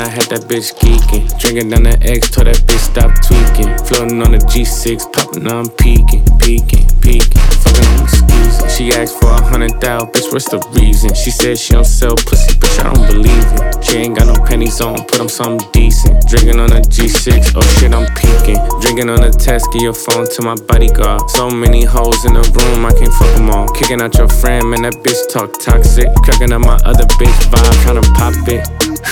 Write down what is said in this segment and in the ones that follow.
had that bitch geeking. Drinking down the X till that bitch stop tweaking. Floating on the G6, popping, I'm peeking. Fucking on the skis. She asked for 100,000, bitch, what's the reason? She said she don't sell pussy, bitch, I don't believe it. She ain't got no pennies on, put on something decent. Drinking on a G6, oh shit, I'm peeking. Drinking on a test, give your phone to my bodyguard. So many hoes in the room, I can't fuck them all. Kicking out your friend, man, that bitch talk toxic. Cracking up my other bitch vibe, tryna pop it.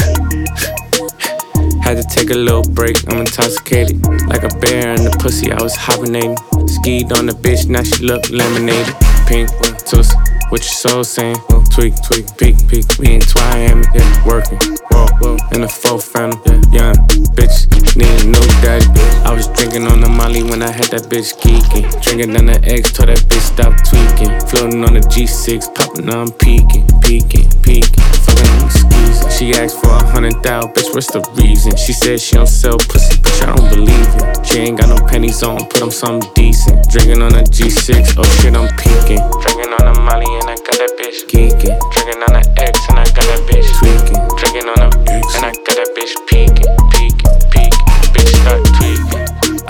Had to take a little break, I'm intoxicated. Like a bear in the pussy, I was hibernating. Skied on the bitch, now she look laminated. Pink, twist, what your soul saying? Tweak, peek. We in Miami, yeah, working. Whoa, in the fourth family, yeah, young bitch, need a new daddy. I was drinking on the Molly when I had that bitch geeking. Drinking down the X till that bitch stop tweaking. Floating on the G6, popping, I'm peeking. Fucking on the skis. She asked for 100,000, bitch, what's the reason? She said she don't sell pussy, bitch, I don't believe it. She ain't got no pennies on, put on something decent. Drinking on a G6, oh shit, I'm peeking. Drinking on the Molly and I got that bitch geeking. Drinking on the X and I got that bitch tweaking. Drinking on the X and I got that bitch peeking. Bitch start tweaking.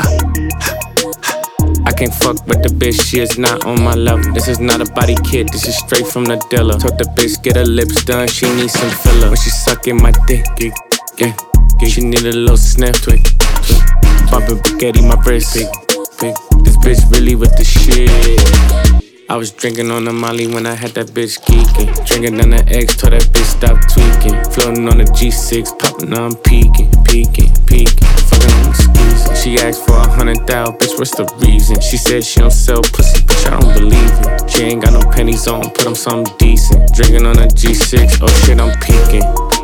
I can't fuck with the bitch, she is not on my level. This is not a body kit, this is straight from the dealer. Told the bitch get her lips done, she needs some filler. When she sucking my dick, yeah, she need a little sniff, tweak. Bumpin' spaghetti, my wrist, big. This bitch really with the shit. I was drinking on the Molly when I had that bitch geeking. Drinking down the X till that bitch stop tweaking. Floating on the G6, popping, I'm peeking. Fucking on the skis. She asked for 100,000, bitch, what's the reason? She said she don't sell pussy, bitch, I don't believe it. She ain't got no pennies on, put on something decent. Drinking on a G6, oh shit, I'm peeking.